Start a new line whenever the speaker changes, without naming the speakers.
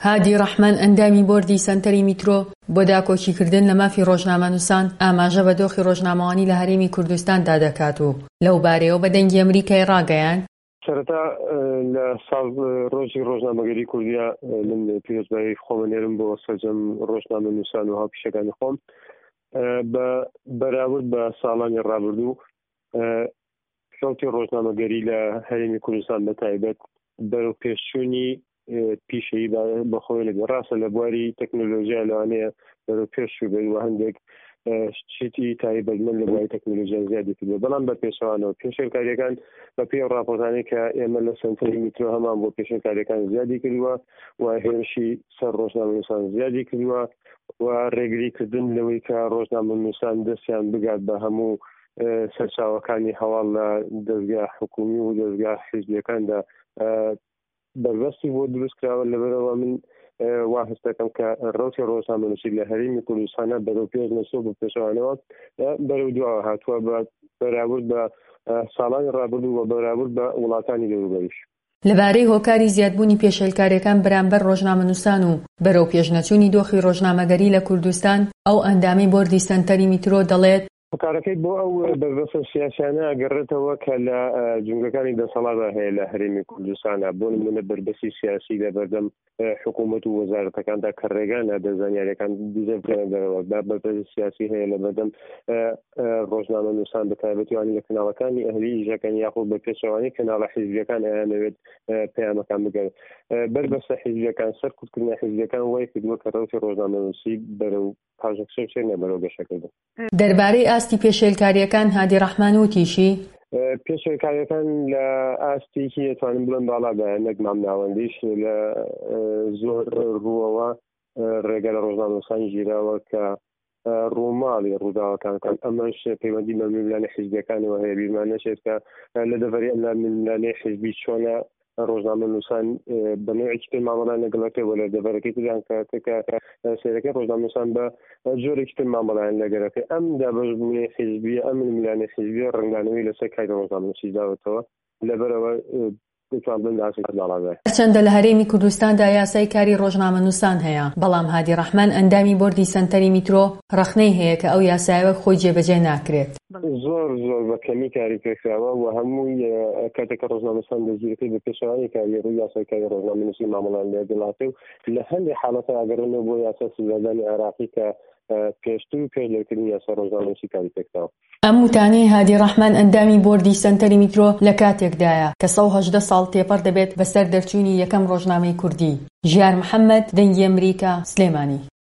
هادی ڕەحمان ئەندامی بۆردی سەنتەری میترۆ بۆ داکۆکیکردن لە مافی ڕۆژنامەنووسان ئاماژە بە دۆخی ڕۆژنامەوانی لە هەرێمی کوردستاندا دەکات و لەو بارەیەوە بە دەنگی ئەمریکای ڕاگەیاند.
سەرەتا لە ڕۆژی ڕۆژنامەگەری کوردیا من پیرۆزبایی خۆمەنێرم بۆ سەرجەم ڕۆژنامەنووسان و هاوپیشەکانی خۆم بەراورد بە ساڵانی ڕابردوو کەوتی ڕۆژنامەگەری لە هەرێمی کوردستان بە تایبەت بەرەو پێشچوونی پیشەیی بەخۆی لەگە ڕاستە لە بواری تەکنۆلۆژیا لەوانەیە بەرەو پێشچوو بێت و هەندێک شتی تایبەتمەند لە بواری تەکنۆلۆژیا زیادی کردووە، بەڵام بە پێشەوانەوە پێشێلکاریەکان بە پێی ڕاپۆرتانەی کە ئێمە لە سەنتەری میترۆ هەمان بۆ پێشێلکاریەکان زیادی کردووە و هێرشی سەر ڕۆژنامەنووسان زیادی کردووە و ڕێگریکردن لەوەی کە ڕۆژنامەنووسان دەستیان بگات بە هەموو سەرچاوەکانی هەواڵ لە دەستگا حکومی و دەستگا حیزبیەکاندا بەربەستی بۆ دروست کراوە. لەبەرەوە من وا هەست دەکەم کە ڕۆژی ڕۆژنامەنووسی لە هەرێمی کوردستانە بەرەو پێش نەچوو بە پێشەوانەوە بەرەو دواوە هاتووە بەراورد بە ساڵانی ڕابردوو و بەراورد بە وڵاتانی دەوروبەریش.
لەبارەی هۆکاری زیادبوونی پێشێلکاریەکان بەرامبەر ڕۆژنامەنووسان و بەرەو پێشنەچوونی دۆخی ڕۆژنامەگەری لە کوردستان ئەو ئەندامی بۆردی سەنتەری میترۆ دەڵێت
هۆکارەکەی بۆ ئەو بەربەسە سیاسیانە ئەگەڕێتەوە کە لە جونگەکانی دەسەڵاتدا هەیە لە هەرێمی کوردستانە، بۆ نمونە بەربەسی سیاسی لە بەردەم حکوومەت و وەزارەتەکاندا کە ڕێگانە دەزانیاریەکان دیزە بکەنە دەرەوە بەربەسی سیاسی هەیە لە بەردەم ڕۆژنامەنووسان بە تایبەتیوانی لە کەناڵەکانی ئەهلی ئیژەکان یاخود بە پێشەوانی کەناڵە حیزبیەکان ئەیانەوێت پەیامەکان بگەن. بەربەسە حیزبیەکان سەرکوتکردنی حیزبیەکان وای کردووە کە ڕۆژی ڕۆژنامەنووسی بەرەو پاژەکسە چێنە بەرەو گەشەکردن.
دەربارەی ئاستی پێشێلکاریەکان هادی ڕەحمان وتیشی
پێشێلکاریەکان لە ئاستێکی دەتوانن بڵێن باڵادایە نەک مامناوەندیش لە زۆر ڕووەوە ڕێگە لە ڕۆژنامەنووسانی ژیراوە کە ڕووماڵی ڕووداوەکان کەن ئەمەش پەیوەندی بە میلانی حیزبیەکانەوە هەیە. بیرمان نەچێت کە لە دەڤەری ئەم میلانەی حیزبی چۆنە ڕۆژنامەنووسان بە نوێکی تر مامەڵان لەگەڵەکەی لە دەڤەرەکەی تریان کە سێرەکەی ڕۆژنامەنووسان بە جۆرێکی تر مامەڵایان لەگەرەکەی ئەم دابەشبوونی حیزبی ئەم میلانی حیزبی ڕنگدانەوەی لەسەر کاری ڕۆژنامەنووسی داوەتەوە لەبەرەوە
هەرچەندە لە هەرێمی کوردستاندا یاسای کاری ڕۆژنامەنووسان هەیە، بەڵام هادی ڕەحمان ئەندامی بۆردی سەنتەری میترۆ ڕەخنەی هەیە کە ئەو یاسایەوە خۆی جێبەجێ ناکرێت.
زۆر بە کەمی کاری پێکراوە و هەمووی کاتێککە ڕۆژنامەنووسان دەگیرەکەی بە پێشەوانی کاری ڕووی یاسای کاری ڕۆژنامەنووسی مامەڵان لێگەڵاتێ و لە هەندێک حاڵەتە ئەگەڕێنەوە بۆ یاسا سزادانی عێراقی کە پێشتر و پێشلەکردنی یاسا ڕۆژنامەنووسی کاری پێکراوە.
ئەم وتانەی هادی ڕەحمان ئەندامی بۆردی سەنتەری میترۆ لە کاتێکدایە کە 118 ساڵ تێپەڕ دەبێت بەسەر دەرچوونی یەکەم ڕۆژنامەی کوردی. ژیار محەممەد، دەنگی ئەمریکا، سلێمانی.